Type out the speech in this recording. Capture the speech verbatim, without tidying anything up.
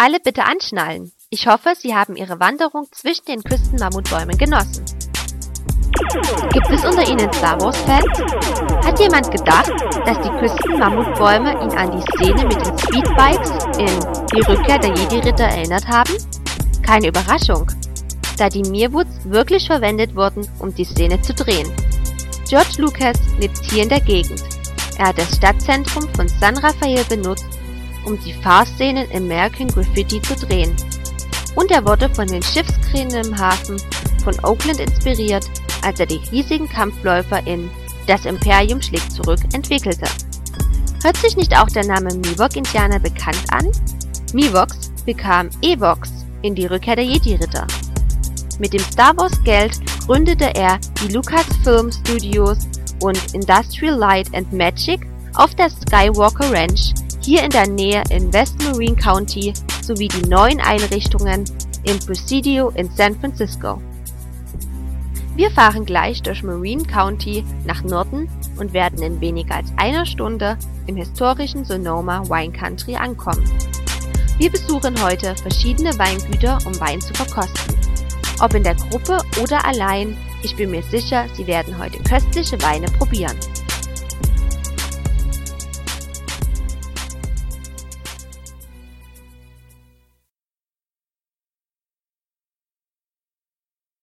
Alle bitte anschnallen. Ich hoffe, Sie haben Ihre Wanderung zwischen den Küstenmammutbäumen genossen. Gibt es unter Ihnen Star Wars-Fans? Hat jemand gedacht, dass die Küstenmammutbäume ihn an die Szene mit den Speedbikes in Die Rückkehr der Jedi-Ritter erinnert haben? Keine Überraschung, da die Mirwoods wirklich verwendet wurden, um die Szene zu drehen. George Lucas lebt hier in der Gegend. Er hat das Stadtzentrum von San Rafael benutzt, um die Fahrszenen im American Graffiti zu drehen. Und er wurde von den Schiffskränen im Hafen von Oakland inspiriert, als er die riesigen Kampfläufer in Das Imperium schlägt zurück entwickelte. Hört sich nicht auch der Name Miwok-Indianer bekannt an? Miwoks bekam Ewoks in Die Rückkehr der Jedi-Ritter. Mit dem Star Wars Geld gründete er die Lucasfilm Studios und Industrial Light and Magic auf der Skywalker Ranch hier in der Nähe in West Marine County sowie die neuen Einrichtungen im Presidio in San Francisco. Wir fahren gleich durch Marine County nach Norden und werden in weniger als einer Stunde im historischen Sonoma Wine Country ankommen. Wir besuchen heute verschiedene Weingüter, um Wein zu verkosten. Ob in der Gruppe oder allein, ich bin mir sicher, Sie werden heute köstliche Weine probieren.